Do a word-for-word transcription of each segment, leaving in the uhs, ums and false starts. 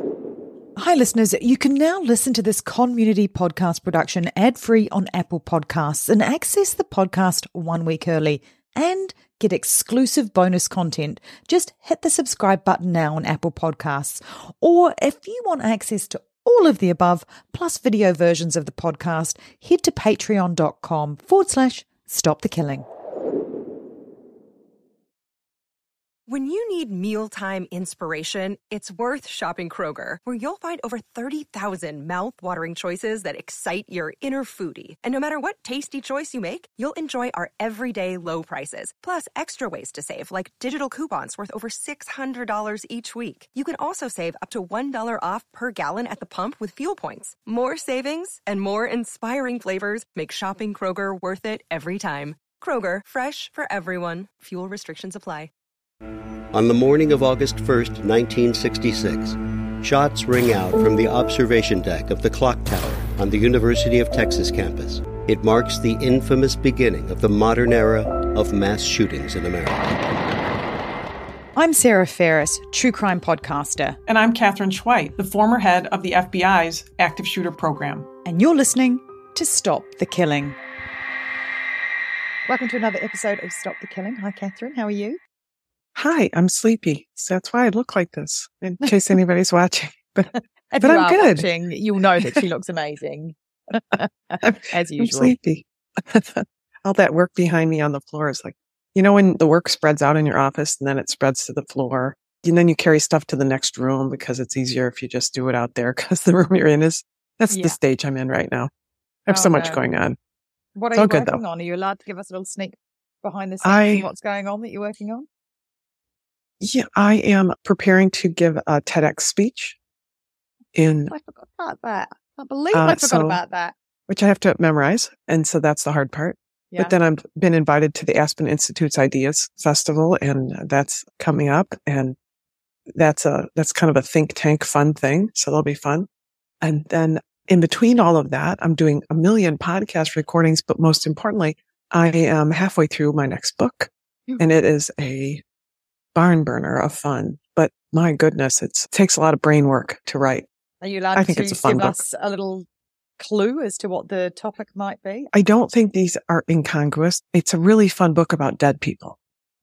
Hi, listeners. You can now listen to this Community podcast production ad-free on Apple Podcasts and access the podcast one week early and get exclusive bonus content. Just hit the subscribe button now on Apple Podcasts. Or if you want access to all of the above, plus video versions of the podcast, head to patreon.com forward slash stop the killing. When you need mealtime inspiration, it's worth shopping Kroger, where you'll find over thirty thousand mouth-watering choices that excite your inner foodie. And no matter what tasty choice you make, you'll enjoy our everyday low prices, plus extra ways to save, like digital coupons worth over six hundred dollars each week. You can also save up to one dollar off per gallon at the pump with fuel points. More savings and more inspiring flavors make shopping Kroger worth it every time. Kroger, fresh for everyone. Fuel restrictions apply. On the morning of August first, nineteen sixty-six, shots ring out from the observation deck of the clock tower on the University of Texas campus. It marks the infamous beginning of the modern era of mass shootings in America. I'm Sarah Ferris, true crime podcaster. And I'm Catherine Schweit, the former head of the F B I's active shooter program. And you're listening to Stop the Killing. Welcome to another episode of Stop the Killing. Hi, Catherine. How are you? Hi, I'm sleepy. So that's why I look like this, in case anybody's watching. But, if but you I'm are good. Watching, you'll know that she looks amazing. As usual. I'm sleepy. All that work behind me on the floor is like, you know, when the work spreads out in your office and then it spreads to the floor, and then you carry stuff to the next room because it's easier if you just do it out there because the room you're in is, that's yeah. the stage I'm in right now. I have oh, so much no. going on. What are it's you good, working though. on? Are you allowed to give us a little sneak behind the scenes I, of what's going on that you're working on? Yeah, I am preparing to give a TEDx speech. In I forgot about that. I can't believe uh, I forgot so, about that. Which I have to memorize, and so that's the hard part. Yeah. But then I've been invited to the Aspen Institute's Ideas Festival, and that's coming up, and that's a that's kind of a think tank fun thing, so that'll be fun. And then in between all of that, I'm doing a million podcast recordings, but most importantly, I am halfway through my next book, mm-hmm. and it is a barn burner of fun. But my goodness, it's, it takes a lot of brain work to write. Are you allowed I think to it's a fun give book. us a little clue as to what the topic might be? I don't think these are incongruous. It's a really fun book about dead people.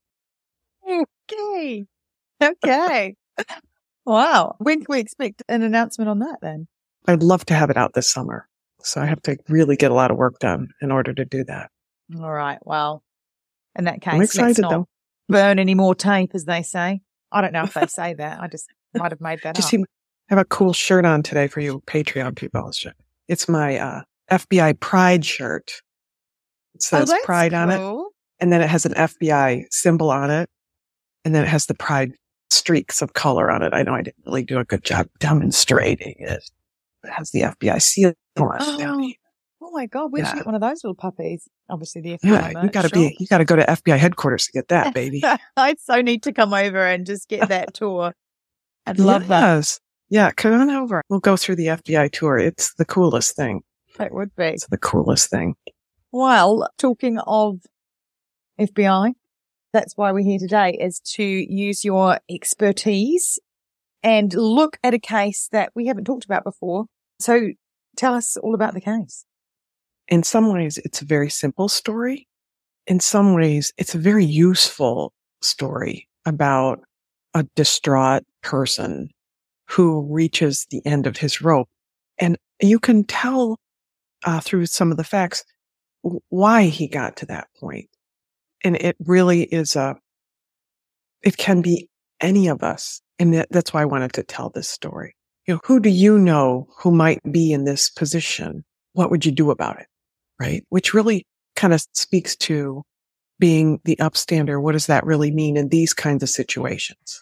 Okay. Okay. Wow. When can we expect an announcement on that then? I'd love to have it out this summer. So I have to really get a lot of work done in order to do that. All right. Well, in that case, I'm excited let's not though. burn any more tape, as they say. I don't know if they say that. I just might have made that just up. See, I have a cool shirt on today for you Patreon people. It's my uh, F B I Pride shirt. It says oh, Pride cool. on it. And then it has an F B I symbol on it. And then it has the Pride streaks of color on it. I know I didn't really do a good job demonstrating it. It has the F B I seal on it. Oh, oh my God. Where'd yeah. you get one of those little puppies? Obviously the F B I Yeah, merch, you gotta sure. be, you gotta go to F B I headquarters to get that, baby. I so need to come over and just get that tour. I'd love yes. that. Yeah, come on over. We'll go through the F B I tour. It's the coolest thing. It would be. It's the coolest thing. Well, talking of F B I, that's why we're here today, is to use your expertise and look at a case that we haven't talked about before. So tell us all about the case. In some ways, it's a very simple story. In some ways, it's a very useful story about a distraught person who reaches the end of his rope. And you can tell uh, through some of the facts w- why he got to that point. And it really is a, it can be any of us. And that, that's why I wanted to tell this story. You know, who do you know who might be in this position? What would you do about it? Right? Which really kind of speaks to being the upstander. What does that really mean in these kinds of situations?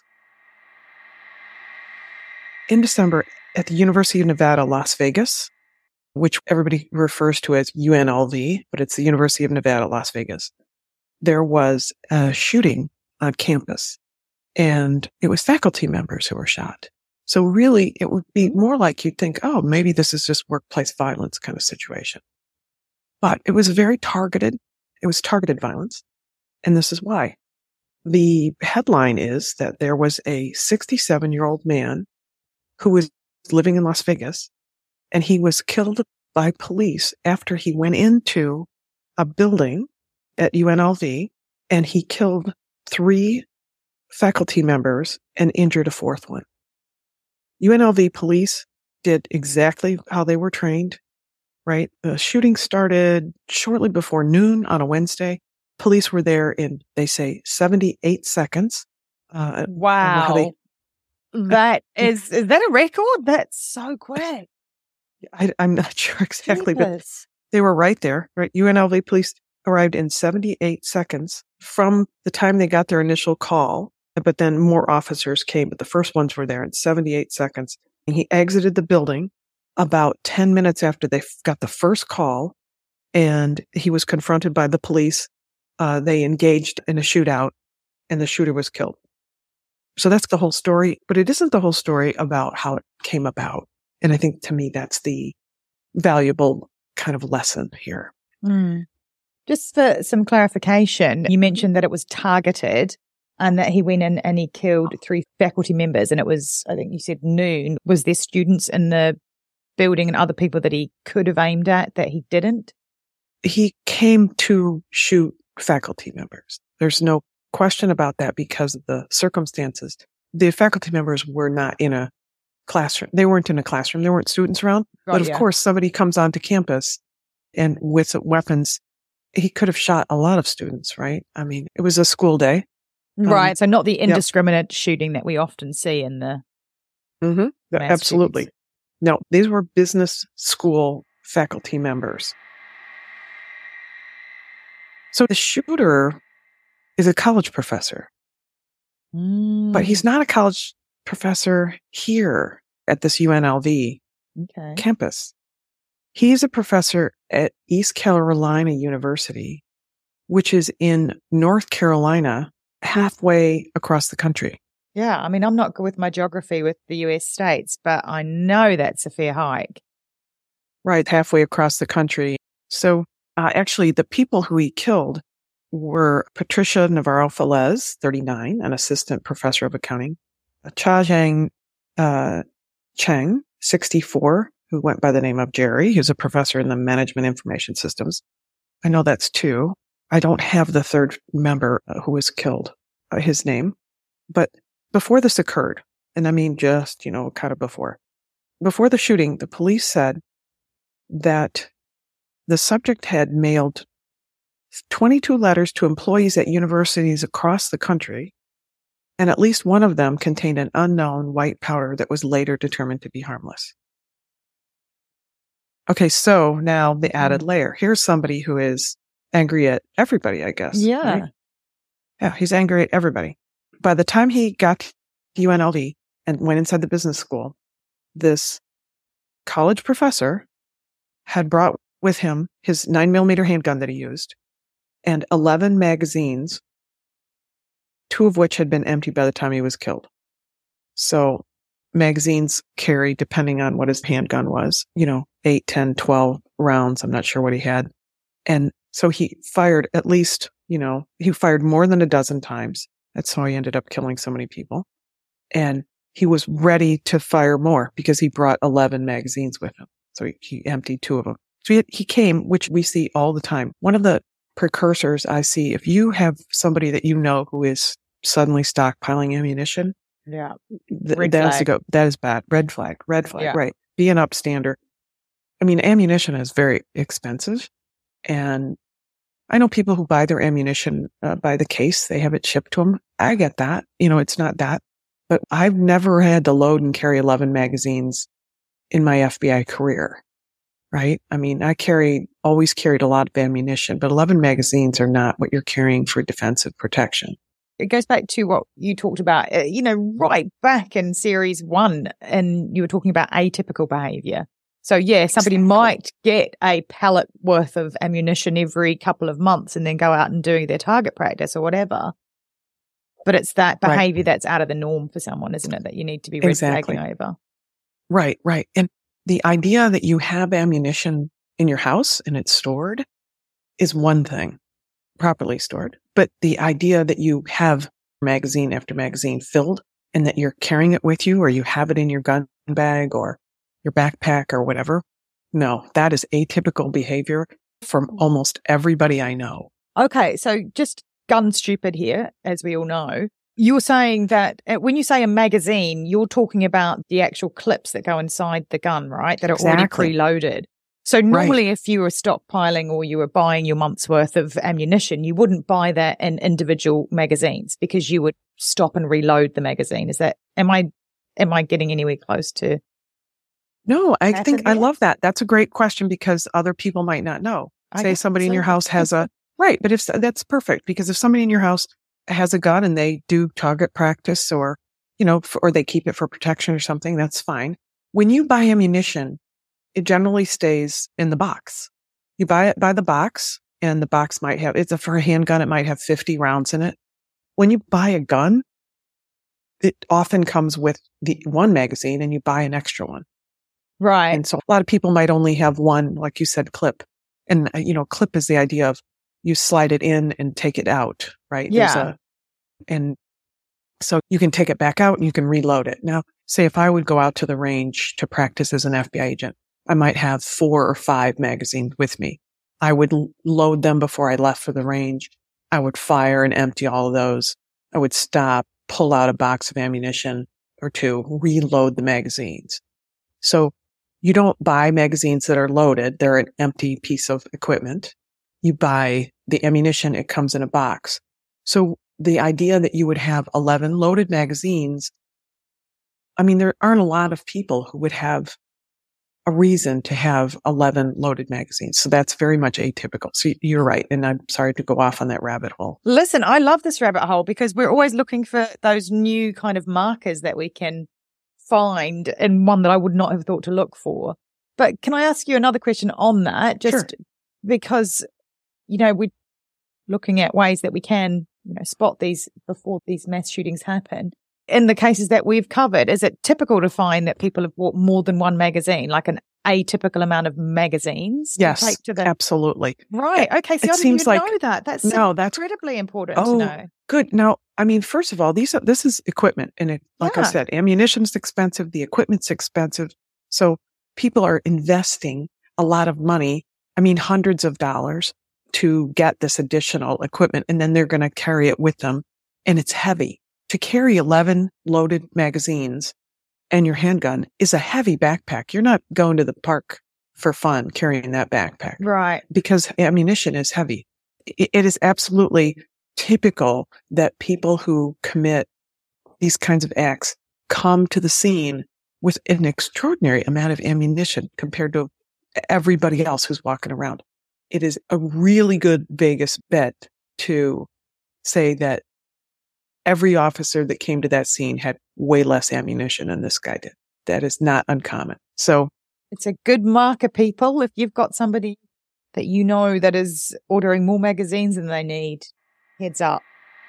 In December, at the University of Nevada, Las Vegas, which everybody refers to as U N L V, but it's the University of Nevada, Las Vegas, there was a shooting on campus, and it was faculty members who were shot. So really, it would be more like you'd think, oh, maybe this is just workplace violence kind of situation. But it was very targeted. It was targeted violence. And this is why. The headline is that there was a sixty-seven-year-old man who was living in Las Vegas, and he was killed by police after he went into a building at U N L V, and he killed three faculty members and injured a fourth one. U N L V police did exactly how they were trained, right? The shooting started shortly before noon on a Wednesday. Police were there in, they say, seventy-eight seconds. Uh, wow. They, that is, is that a record? That's so quick. I, I'm not sure exactly, Jeepers. But they were right there, right? U N L V police arrived in seventy-eight seconds from the time they got their initial call, but then more officers came, but the first ones were there in seventy-eight seconds. And he exited the building about ten minutes after they got the first call, and he was confronted by the police. Uh, they engaged in a shootout, and the shooter was killed. So that's the whole story, but it isn't the whole story about how it came about. And I think to me, that's the valuable kind of lesson here. Mm. Just for some clarification, you mentioned that it was targeted and that he went in and he killed three faculty members, and it was, I think you said noon. Was there students in the building and other people that he could have aimed at that he didn't? He came to shoot faculty members. There's no question about that because of the circumstances. The faculty members were not in a classroom. They weren't in a classroom. There weren't students around. Oh, but of yeah. course, somebody comes onto campus and with weapons, he could have shot a lot of students, right? I mean, it was a school day. Right. Um, so not the indiscriminate yep. shooting that we often see in the mm-hmm. Absolutely. Shootings. No, these were business school faculty members. So the shooter is a college professor, mm. but he's not a college professor here at this U N L V okay. campus. He's a professor at East Carolina University, which is in North Carolina, halfway across the country. Yeah, I mean, I'm not good with my geography with the U S states, but I know that's a fair hike. Right, halfway across the country. So uh, actually, the people who he killed were Patricia Navarro-Felez, thirty-nine, an assistant professor of accounting, Cha-Jang uh, Cheng, sixty-four, who went by the name of Jerry, who's a professor in the management information systems. I know that's two. I don't have the third member uh, who was killed, uh, his name. But before this occurred, and I mean just, you know, kind of before, before the shooting, the police said that the subject had mailed twenty-two letters to employees at universities across the country, and at least one of them contained an unknown white powder that was later determined to be harmless. Okay, so now the added layer. Here's somebody who is angry at everybody, I guess. Yeah. Right? Yeah, he's angry at everybody. By the time he got to U N L V and went inside the business school, this college professor had brought with him his nine millimeter handgun that he used and eleven magazines, two of which had been emptied by the time he was killed. So magazines carry, depending on what his handgun was, you know, eight, ten, twelve rounds. I'm not sure what he had. And so he fired at least, you know, he fired more than a dozen times. That's how he ended up killing so many people. And he was ready to fire more because he brought eleven magazines with him. So he, he emptied two of them. So he, he came, which we see all the time. One of the precursors I see, if you have somebody that you know who is suddenly stockpiling ammunition, yeah, th- that has to go. That is bad. Red flag. Red flag. Yeah. Right. Be an upstander. I mean, ammunition is very expensive, and I know people who buy their ammunition uh, by the case. They have it shipped to them. I get that. You know, it's not that, but I've never had to load and carry eleven magazines in my F B I career. Right. I mean, I carried, always carried a lot of ammunition, but eleven magazines are not what you're carrying for defensive protection. It goes back to what you talked about, uh, you know, right back in series one, and you were talking about atypical behavior. So yeah, somebody exactly. might get a pallet worth of ammunition every couple of months and then go out and do their target practice or whatever. But it's that behavior right. that's out of the norm for someone, isn't it? That you need to be red exactly. flagging over. Right, right. And the idea that you have ammunition in your house and it's stored is one thing, properly stored. But the idea that you have magazine after magazine filled and that you're carrying it with you or you have it in your gun bag or your backpack or whatever. No, that is atypical behavior from almost everybody I know. Okay, so just gun stupid here, as we all know. You're saying that uh, when you say a magazine, you're talking about the actual clips that go inside the gun, right? That are Exactly. already preloaded. So normally Right. if you were stockpiling or you were buying your month's worth of ammunition, you wouldn't buy that in individual magazines because you would stop and reload the magazine. Is that, am I, am I getting anywhere close to? No, I Pattern think I there? love that. That's a great question because other people might not know. I Say guess somebody in so. your house has a, right, but if that's perfect because if somebody in your house has a gun and they do target practice or, you know, f- or they keep it for protection or something, that's fine. When you buy ammunition, it generally stays in the box. You buy it by the box and the box might have, it's a, for a handgun, it might have fifty rounds in it. When you buy a gun, it often comes with the one magazine and you buy an extra one. Right. And so a lot of people might only have one, like you said, clip. And, uh, you know, clip is the idea of you slide it in and take it out, right? There's Yeah. a, and so you can take it back out and you can reload it. Now, say if I would go out to the range to practice as an F B I agent, I might have four or five magazines with me. I would l- load them before I left for the range. I would fire and empty all of those. I would stop, pull out a box of ammunition or two, reload the magazines. So you don't buy magazines that are loaded. They're an empty piece of equipment. You buy the ammunition. It comes in a box. So the idea that you would have eleven loaded magazines, I mean, there aren't a lot of people who would have a reason to have eleven loaded magazines. So that's very much atypical. So you're right. And I'm sorry to go off on that rabbit hole. Listen, I love this rabbit hole because we're always looking for those new kind of markers that we can find and one that I would not have thought to look for. But can I ask you another question on that? Just Sure. because, you know, we're looking at ways that we can, you know, spot these before these mass shootings happen. In the cases that we've covered, is it typical to find that people have bought more than one magazine, like an atypical amount of magazines? Yes, to take to the absolutely. Right. Okay. So It I didn't seems even like- know that. That's No, that's incredibly important Oh, to know. good. Now, I mean, first of all, these are, this is equipment. And it, like I Yeah. said, ammunition's expensive. The equipment's expensive. So people are investing a lot of money. I mean, hundreds of dollars to get this additional equipment. And then they're going to carry it with them. And it's heavy. To carry eleven loaded magazines and your handgun is a heavy backpack. You're not going to the park for fun carrying that backpack Right. because ammunition is heavy. It, it is absolutely typical that people who commit these kinds of acts come to the scene with an extraordinary amount of ammunition compared to everybody else who's walking around. It is a really good Vegas bet to say that every officer that came to that scene had way less ammunition than this guy did. That is not uncommon. So It's a good marker, people. If you've got somebody that you know that is ordering more magazines than they need, heads up.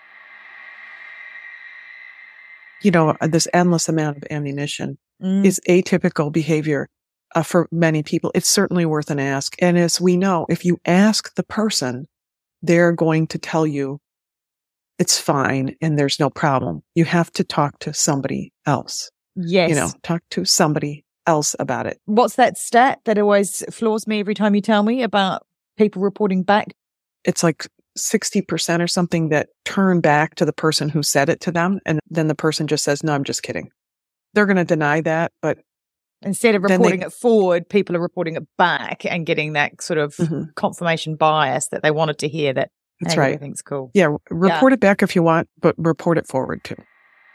you know, this endless amount of ammunition Mm. is atypical behavior uh, for many people. It's certainly worth an ask. And as we know, if you ask the person, they're going to tell you it's fine and there's no problem. You have to talk to somebody else. Yes. You know, talk to somebody else about it. What's that stat that always floors me every time you tell me about people reporting back? It's like sixty percent or something that turn back to the person who said it to them. And then the person just says, no, I'm just kidding. They're going to deny that, but Instead of Then they- reporting it forward, people are reporting it back and getting that sort of Mhm. confirmation bias that they wanted to hear that that's hey, right. everything's cool. Yeah, r- report it back if you want, but report it forward too.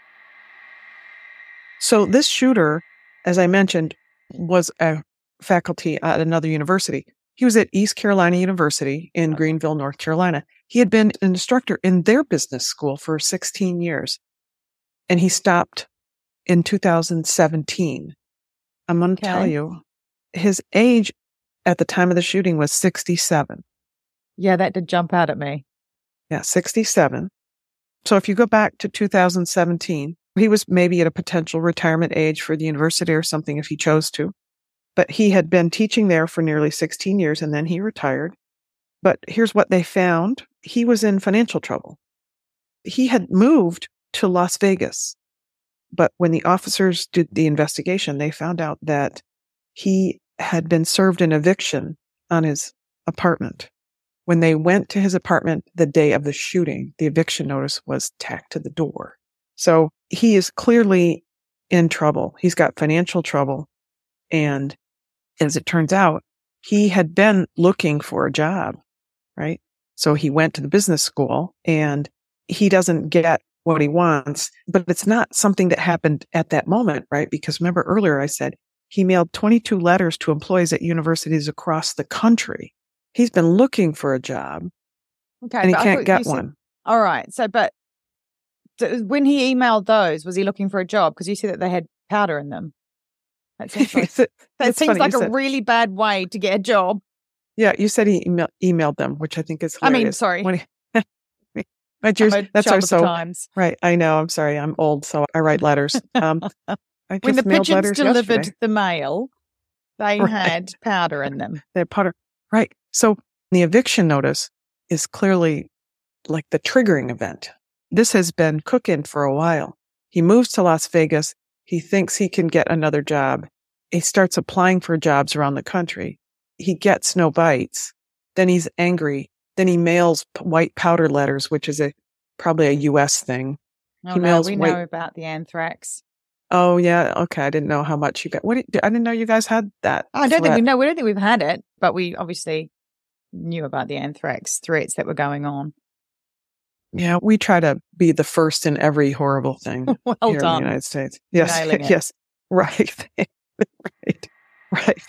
So this shooter, as I mentioned, was a faculty at another university. He was at East Carolina University in Greenville, North Carolina. He had been an instructor in their business school for sixteen years, and he stopped in two thousand seventeen. I'm going to Okay. tell you, his age at the time of the shooting was sixty-seven. Yeah, that did jump out at me. Yeah, sixty-seven. So if you go back to two thousand seventeen, he was maybe at a potential retirement age for the university or something if he chose to. But he had been teaching there for nearly sixteen years and then he retired. But here's what they found. He was in financial trouble. He had moved to Las Vegas But when the officers did the investigation, they found out that he had been served an eviction on his apartment. When they went to his apartment the day of the shooting, the eviction notice was tacked to the door. So he is clearly in trouble. He's got financial trouble. And as it turns out, he had been looking for a job, right? So he went to the business school and he doesn't get what he wants, but it's not something that happened at that moment, right? Because remember earlier I said he mailed twenty-two letters to employees at universities across the country. He's been looking for a job Okay, and he but I can't thought get you said- one. All right. So, but so when he emailed those, was he looking for a job? Because you said that they had powder in them. That seems like, that It's seems funny like you a said- really bad way to get a job. Yeah, you said he email, emailed them, which I think is I hilarious. mean, sorry. When he, but yours, I'm a that's child our of the so times. right. I know. I'm sorry. I'm old, so I write letters. Um, I When the just mailed pigeons letters delivered yesterday. the mail, they Right. had powder in them. They had powder. Right. So the eviction notice is clearly like the triggering event. This has been cooking for a while. He moves to Las Vegas. He thinks he can get another job. He starts applying for jobs around the country. He gets no bites. Then he's angry. Then he mails p- white powder letters, which is a probably a U S thing. Oh, He no, mails we white- know about the anthrax. Oh yeah, okay. I didn't know how much you got. What did, I didn't know you guys had that. I don't think we threat. know. We don't think we've had it, but we obviously knew about the anthrax threats that were going on. Yeah, we try to be the first in every horrible thing Well here in done. the United States. Yes, Nailing it. yes, right, right, right.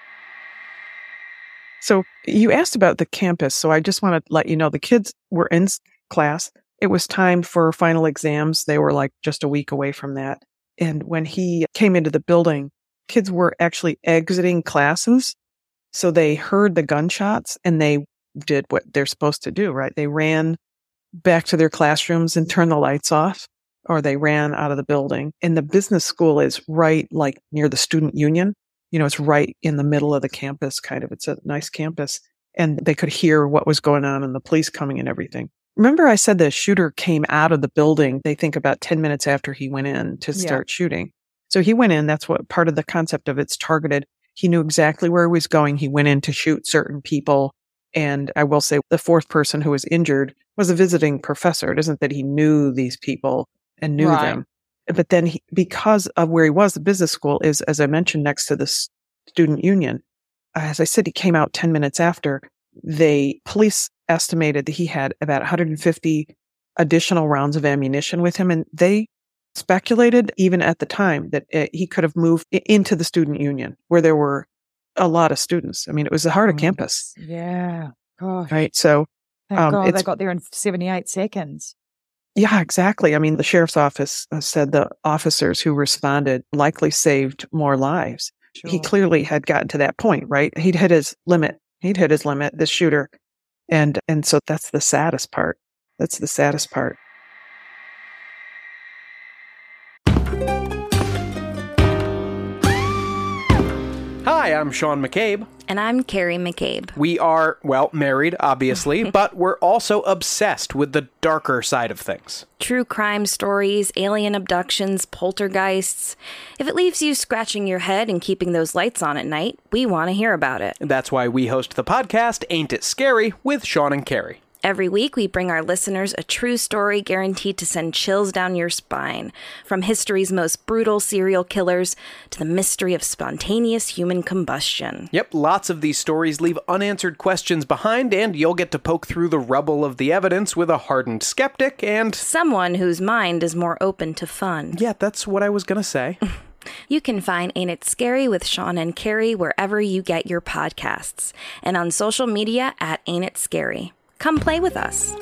So you asked about the campus, so I just want to let you know the kids were in s- class. It was time for final exams. They were like just a week away from that. And when he came into the building, kids were actually exiting classes. So they heard the gunshots and they did what they're supposed to do, right? They ran back to their classrooms and turned the lights off, or they ran out of the building. And the business school is right like near the student union. You know, it's right in the middle of the campus, kind of. It's a nice campus. And they could hear what was going on and the police coming and everything. Remember I said the shooter came out of the building, they think about ten minutes after he went in to start Yeah. shooting. So he went in. That's what part of the concept of it's targeted. He knew exactly where he was going. He went in to shoot certain people. And I will say the fourth person who was injured was a visiting professor. It isn't that he knew these people and knew Right. them. But then he, because of where he was, the business school is, as I mentioned, next to the s- student union. As I said, he came out ten minutes after. They police estimated that he had about one hundred fifty additional rounds of ammunition with him. And they speculated, even at the time, that uh, he could have moved i- into the student union where there were a lot of students. I mean, it was the heart of Mm. campus, Yeah. Gosh. right? So, Thank Um, God they it's- got there in seventy-eight seconds. yeah, exactly. I mean, the sheriff's office uh, said the officers who responded likely saved more lives. He Sure. clearly had gotten to that point, right? He'd hit his limit. He'd hit his limit, this shooter. And, and so that's the saddest part. That's the saddest part. Hi, I'm Sean McCabe. And I'm Carrie McCabe. We are, well, married, obviously, but we're also obsessed with the darker side of things. True crime stories, alien abductions, poltergeists. If it leaves you scratching your head and keeping those lights on at night, we want to hear about it. That's why we host the podcast Ain't It Scary with Sean and Carrie. Every week, we bring our listeners a true story guaranteed to send chills down your spine. From history's most brutal serial killers to the mystery of spontaneous human combustion. Yep, lots of these stories leave unanswered questions behind, and you'll get to poke through the rubble of the evidence with a hardened skeptic and... Someone whose mind is more open to fun. Yeah, that's what I was gonna say. You can find Ain't It Scary with Sean and Carrie wherever you get your podcasts. And on social media at Ain't It Scary. Come play with us.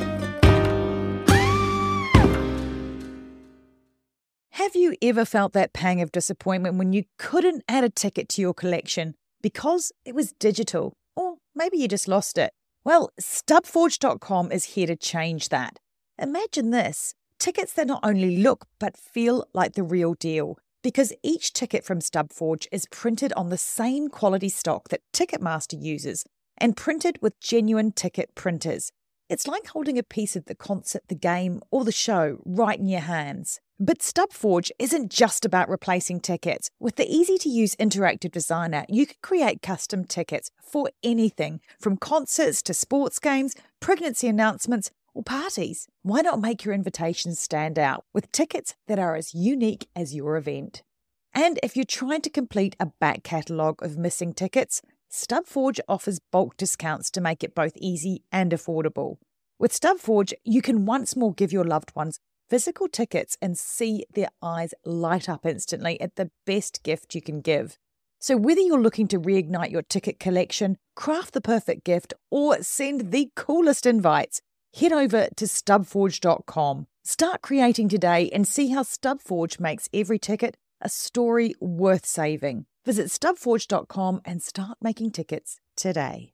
Have you ever felt that pang of disappointment when you couldn't add a ticket to your collection because it was digital? Or maybe you just lost it. Well, stub forge dot com is here to change that. Imagine this, tickets that not only look but feel like the real deal. Because each ticket from StubForge is printed on the same quality stock that Ticketmaster uses and printed with genuine ticket printers. It's like holding a piece of the concert, the game, or the show right in your hands. But StubForge isn't just about replacing tickets. With the easy-to-use interactive designer, you can create custom tickets for anything, from concerts to sports games, pregnancy announcements, or parties. Why not make your invitations stand out with tickets that are as unique as your event? And if you're trying to complete a back catalogue of missing tickets, StubForge offers bulk discounts to make it both easy and affordable. With StubForge, you can once more give your loved ones physical tickets and see their eyes light up instantly at the best gift you can give. So whether you're looking to reignite your ticket collection, craft the perfect gift, or send the coolest invites, head over to stubforge dot com. Start creating today and see how StubForge makes every ticket a story worth saving. Visit stubforge dot com and start making tickets today.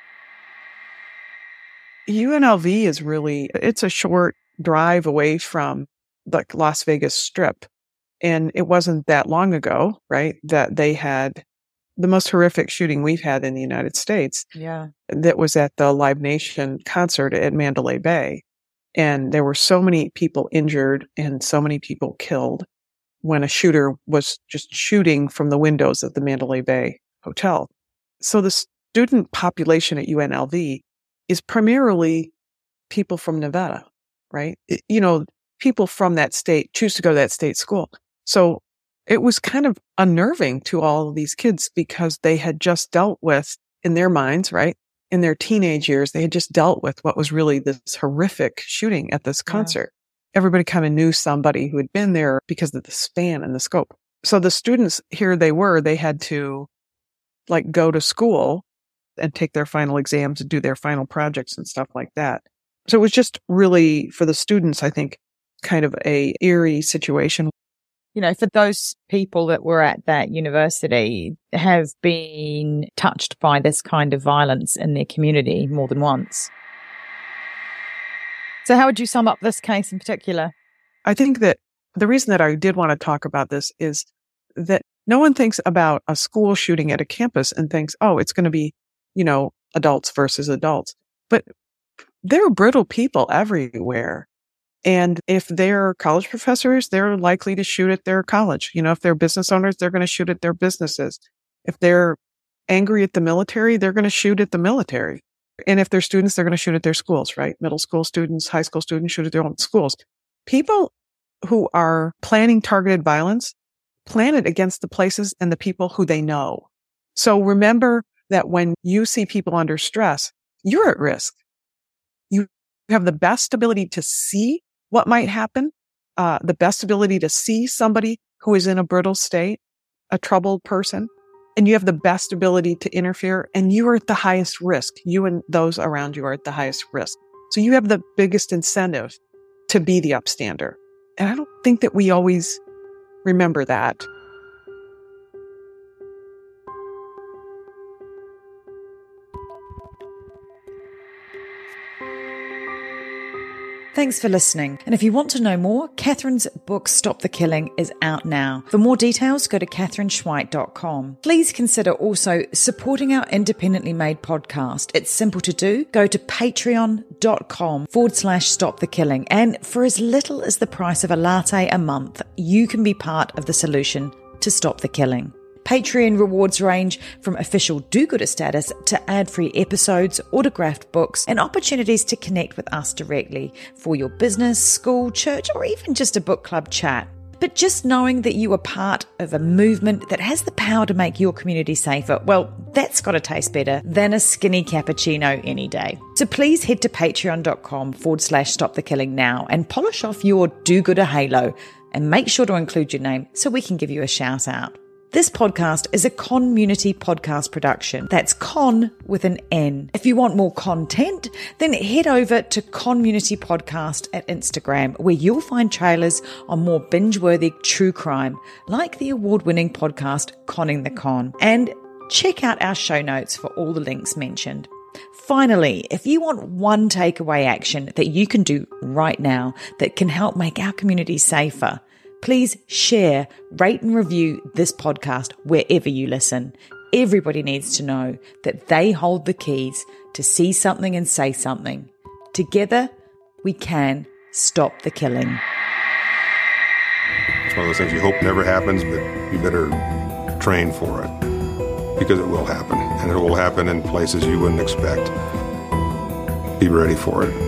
U N L V is really, it's a short drive away from the Las Vegas Strip. And it wasn't that long ago, right, that they had the most horrific shooting we've had in the United States. Yeah. That was at the Live Nation concert at Mandalay Bay. And there were so many people injured and so many people killed when a shooter was just shooting from the windows of the Mandalay Bay Hotel. So the student population at U N L V is primarily people from Nevada, right? It, you know, people from that state choose to go to that state school. So it was kind of unnerving to all of these kids because they had just dealt with, in their minds, right, in their teenage years, they had just dealt with what was really this horrific shooting at this concert. Yeah. Everybody kind of knew somebody who had been there because of the span and the scope. So the students, here they were, they had to like go to school and take their final exams and do their final projects and stuff like that. So it was just really, for the students, I think, kind of a eerie situation. You know, for those people that were at that university have been touched by this kind of violence in their community more than once. So how would you sum up this case in particular? I think that the reason that I did want to talk about this is that no one thinks about a school shooting at a campus and thinks, oh, it's going to be, you know, adults versus adults. But there are brittle people everywhere. And if they're college professors, they're likely to shoot at their college. You know, if they're business owners, they're going to shoot at their businesses. If they're angry at the military, they're going to shoot at the military. And if they're students, they're going to shoot at their schools, right? Middle school students, high school students shoot at their own schools. People who are planning targeted violence plan it against the places and the people who they know. So remember that when you see people under stress, you're at risk. You have the best ability to see what might happen, uh, the best ability to see somebody who is in a brittle state, a troubled person, and you have the best ability to interfere, and you are at the highest risk. You and those around you are at the highest risk. So you have the biggest incentive to be the upstander. And I don't think that we always remember that. Thanks for listening. And if you want to know more, Catherine's book, Stop the Killing, is out now. For more details, go to catherine schweit dot com. Please consider also supporting our independently made podcast. It's simple to do. Go to patreon.com forward slash stop the killing. And for as little as the price of a latte a month, you can be part of the solution to stop the killing. Patreon rewards range from official do-gooder status to ad-free episodes, autographed books, and opportunities to connect with us directly for your business, school, church, or even just a book club chat. But just knowing that you are part of a movement that has the power to make your community safer, well, that's got to taste better than a skinny cappuccino any day. So please head to patreon.com forward slash stop the killing now and polish off your do-gooder halo and make sure to include your name so we can give you a shout out. This podcast is a Conmunity podcast production. That's con with an N. If you want more content, then head over to Conmunity Podcast at Instagram, where you'll find trailers on more binge-worthy true crime, like the award-winning podcast Conning the Con. And check out our show notes for all the links mentioned. Finally, if you want one takeaway action that you can do right now that can help make our community safer, please share, rate and review this podcast wherever you listen. Everybody needs to know that they hold the keys to see something and say something. Together, we can stop the killing. one of those things you hope never happens, but you better train for it, because it will happen, and it will happen in places you wouldn't expect. Be ready for it.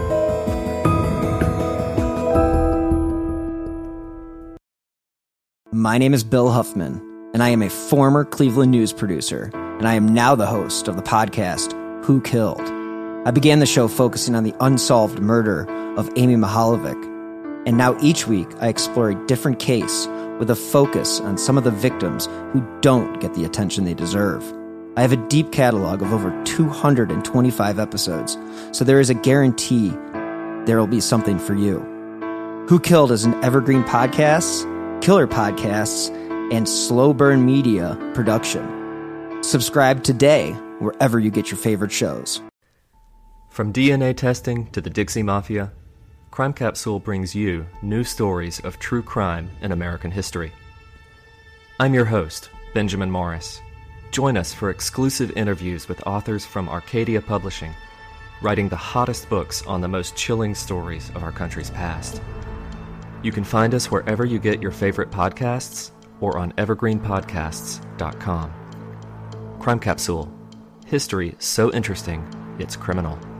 My name is Bill Huffman, and I am a former Cleveland news producer, and I am now the host of the podcast, Who Killed? I began the show focusing on the unsolved murder of Amy Mihaljevic, and now each week I explore a different case with a focus on some of the victims who don't get the attention they deserve. I have a deep catalog of over two hundred twenty-five episodes, so there is a guarantee there will be something for you. Who Killed is an evergreen podcasts, killer podcasts, and slow burn media production. Subscribe today wherever you get your favorite shows. From D N A testing to the Dixie Mafia, Crime Capsule brings you new stories of true crime in American history. I'm your host, Benjamin Morris. Join us for exclusive interviews with authors from Arcadia Publishing, writing the hottest books on the most chilling stories of our country's past. You can find us wherever you get your favorite podcasts or on evergreen podcasts dot com. Crime Capsule. History so interesting, it's criminal.